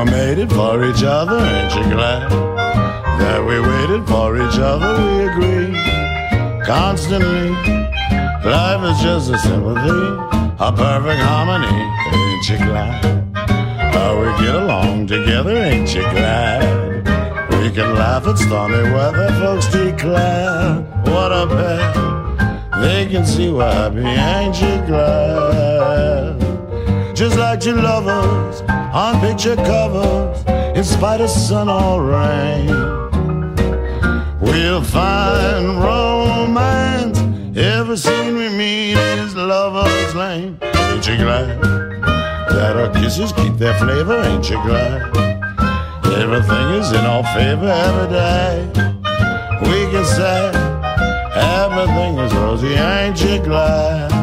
were mated for each other, ain't you glad that we waited for each other? We agree constantly. Life is just a sympathy, a perfect harmony. Ain't you glad how we get along together? Ain't you glad we can laugh at stormy weather? Folks declare what a pair. They can see we're happy. Ain't you glad? Just like two lovers on picture covers, in spite of sun or rain, we'll find romance. Every scene we meet is Lover's Lane. Ain't you glad that our kisses keep their flavor? Ain't you glad everything is in our favor every day? We can say everything is rosy. Ain't you glad?